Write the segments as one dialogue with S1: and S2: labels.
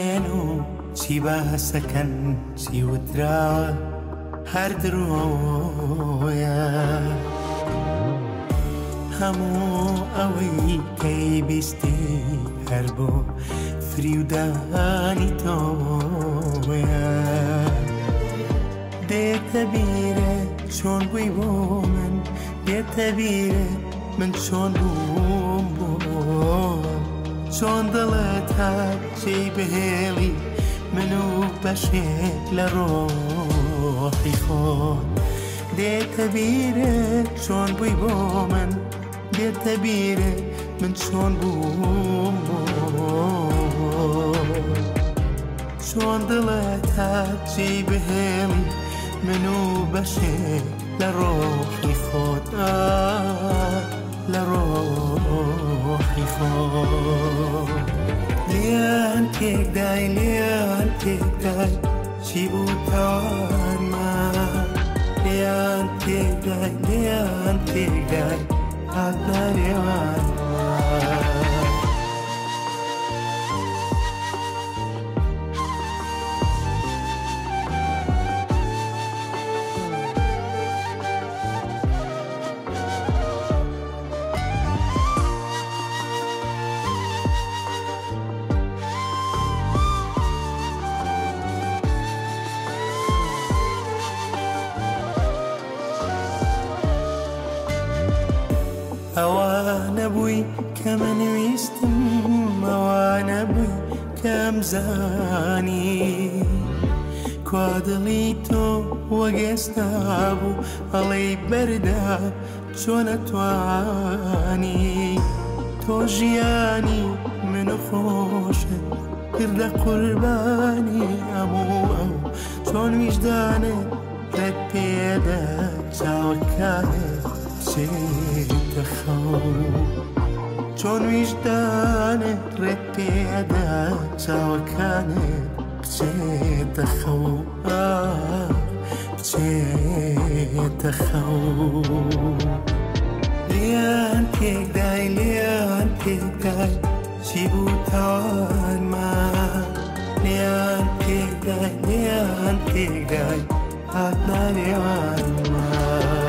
S1: دێن و چی باسەکەن چی وتراوە هەر درۆیە هەموو ئەوەی کەی بیستی هەر بۆ فریودانی تۆیە دێتە بیرە چۆن بووی بۆ من دێتە بیرە من چۆن بووم بۆ چۆن دڵت هات جێی بهێڵی من و بەشێک لە ڕۆحی خۆت دێتە بیرە چۆن بووی بۆ من دێتە بیرە من چۆن بووم بۆ چۆن دڵت هات جێی بهێڵی من و بەشێک لە ڕۆحی خۆت لە ڕۆحی خۆت لیان تێکدای لیان تێکدای چی بوو تاوانمان لیان تێکدای لیان تێکدای هاتنە لێوانمان ئەوانە بووی کە منویستم ئەوانە بووی کەم زانی کوا دڵی تۆ وەگێستا بوو ئەڵێی بەردا چۆن ئەتوانی تۆ ژیانی من خۆشت کردە قوربانی هەموو ئەو چۆن ویژدانت ڕێت پێدا چاوەکانت بچێتە خەو چۆن ویژدانت ڕێت پێدا چاوەکانت بچێتە خەو بچێتە خەو لیان تێکدای لیان تێکدای چی بوو تاوانمان لیان تێکدای لیان تێکدای هاتنە لێوانمان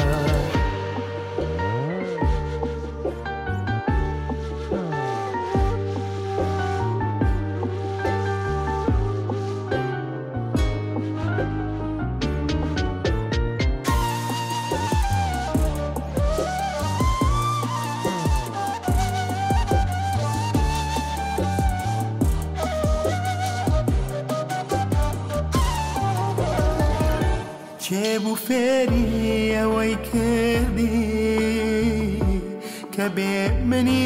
S1: کێ بوو فێری ئەوەی کردی کە بێ منی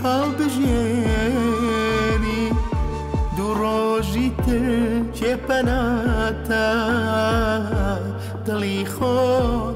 S1: هەڵبژێری دوو ڕۆژی تر کێپەناتە دڵی خۆت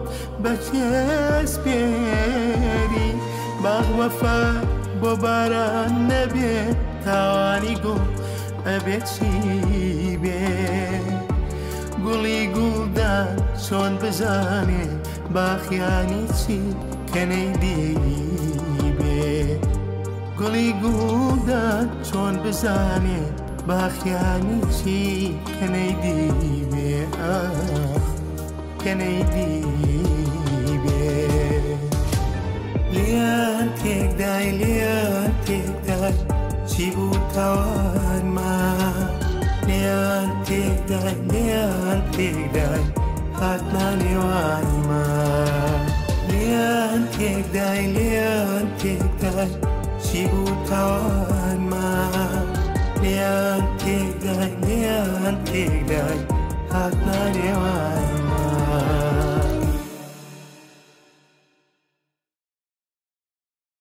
S1: بەچێسپێری باغ وەفا بۆ باران نەبێت تاوانی گوڵ ئەبێت چی بێت گوڵی گوڵدان چۆن بزانێ باخیانی چی کە نەیدی بێ گوڵی گوڵدان چۆن بزانێ باخیانی چی کە نەیدی بێ کە نەیدی بێ لیان تێکدای لیان تێکدای چی بوو تاوانمان لیان تێکدای لیان تێکدای هاتنە لێوانمان لیان تێکدای لیان تێکدای چی بوو تاوانمان لیان تێکدای لیان تێکدای هاتنە لێوانمان